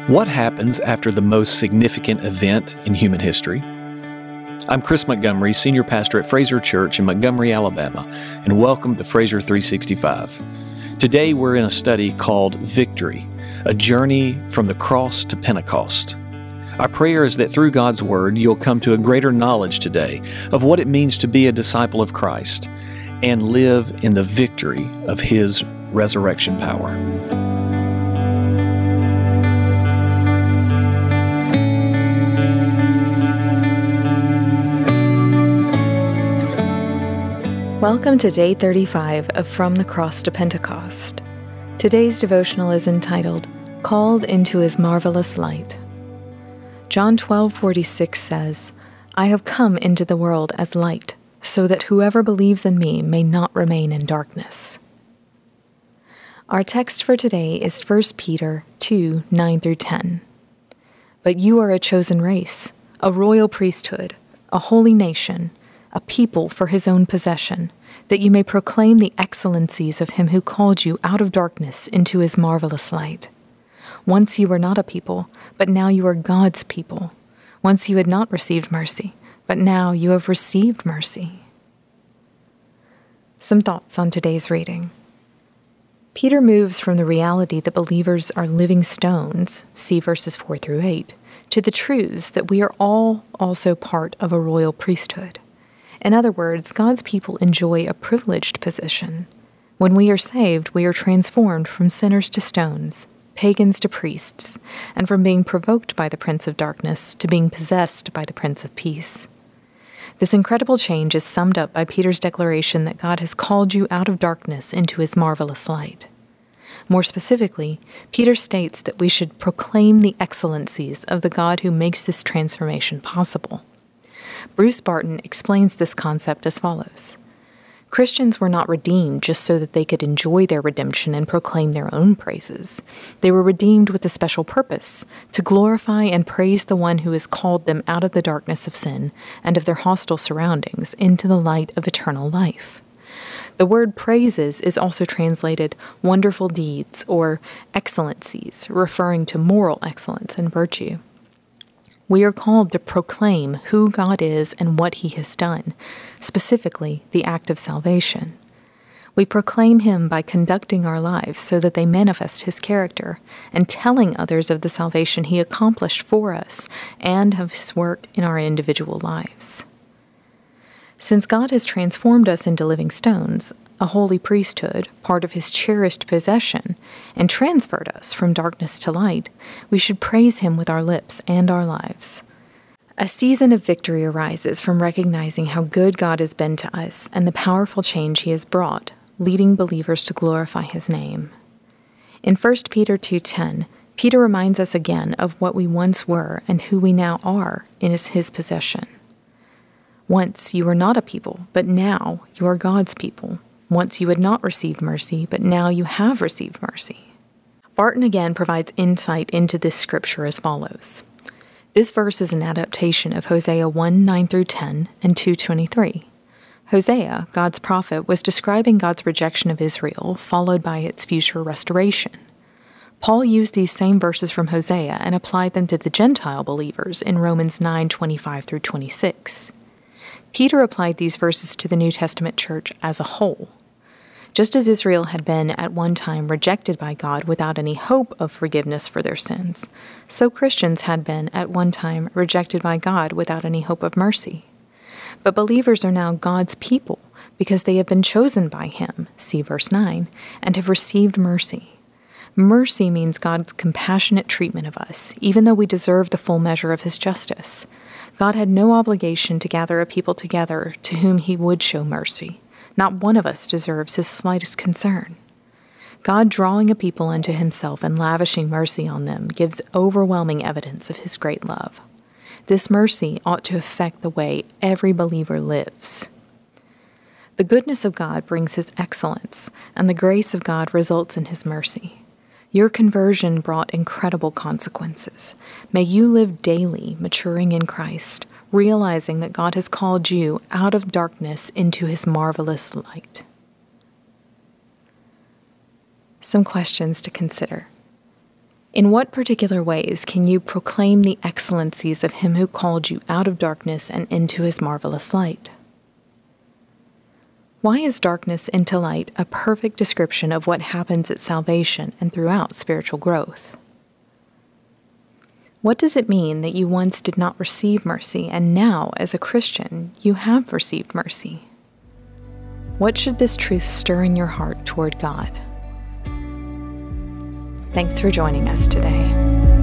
What happens after the most significant event in human history? I'm Chris Montgomery, Senior Pastor at Fraser Church in Montgomery, Alabama, and welcome to Fraser 365. Today we're in a study called Victory, a journey from the cross to Pentecost. Our prayer is that through God's Word you'll come to a greater knowledge today of what it means to be a disciple of Christ and live in the victory of His resurrection power. Welcome to Day 35 of From the Cross to Pentecost. Today's devotional is entitled, Called into His Marvelous Light. John 12:46 says, I have come into the world as light, so that whoever believes in me may not remain in darkness. Our text for today is 1 Peter 2:9-10. But you are a chosen race, a royal priesthood, a holy nation, a people for his own possession, that you may proclaim the excellencies of him who called you out of darkness into his marvelous light. Once you were not a people, but now you are God's people. Once you had not received mercy, but now you have received mercy. Some thoughts on today's reading. Peter moves from the reality that believers are living stones, see verses 4-8, to the truths that we are all also part of a royal priesthood. In other words, God's people enjoy a privileged position. When we are saved, we are transformed from sinners to stones, pagans to priests, and from being provoked by the Prince of Darkness to being possessed by the Prince of Peace. This incredible change is summed up by Peter's declaration that God has called you out of darkness into his marvelous light. More specifically, Peter states that we should proclaim the excellencies of the God who makes this transformation possible. Bruce Barton explains this concept as follows. Christians were not redeemed just so that they could enjoy their redemption and proclaim their own praises. They were redeemed with a special purpose, to glorify and praise the one who has called them out of the darkness of sin and of their hostile surroundings into the light of eternal life. The word praises is also translated wonderful deeds or excellencies, referring to moral excellence and virtue. We are called to proclaim who God is and what He has done, specifically the act of salvation. We proclaim Him by conducting our lives so that they manifest His character and telling others of the salvation He accomplished for us and of His work in our individual lives. Since God has transformed us into living stones, a holy priesthood, part of His cherished possession, and transferred us from darkness to light, we should praise Him with our lips and our lives. A season of victory arises from recognizing how good God has been to us and the powerful change He has brought, leading believers to glorify His name. In 1 Peter 2:10, Peter reminds us again of what we once were and who we now are in His possession. Once you were not a people, but now you are God's people. Once you had not received mercy, but now you have received mercy. Barton again provides insight into this scripture as follows. This verse is an adaptation of Hosea 1:9-10 and 2:23. Hosea, God's prophet, was describing God's rejection of Israel, followed by its future restoration. Paul used these same verses from Hosea and applied them to the Gentile believers in Romans 9:25-26. Peter applied these verses to the New Testament church as a whole. Just as Israel had been at one time rejected by God without any hope of forgiveness for their sins, so Christians had been at one time rejected by God without any hope of mercy. But believers are now God's people because they have been chosen by Him, see verse 9, and have received mercy. Mercy means God's compassionate treatment of us, even though we deserve the full measure of His justice. God had no obligation to gather a people together to whom He would show mercy. Not one of us deserves His slightest concern. God drawing a people unto Himself and lavishing mercy on them gives overwhelming evidence of His great love. This mercy ought to affect the way every believer lives. The goodness of God brings His excellence, and the grace of God results in His mercy. Your conversion brought incredible consequences. May you live daily maturing in Christ, realizing that God has called you out of darkness into His marvelous light. Some questions to consider. In what particular ways can you proclaim the excellencies of Him who called you out of darkness and into His marvelous light? Why is darkness into light a perfect description of what happens at salvation and throughout spiritual growth? What does it mean that you once did not receive mercy and now, as a Christian, you have received mercy? What should this truth stir in your heart toward God? Thanks for joining us today.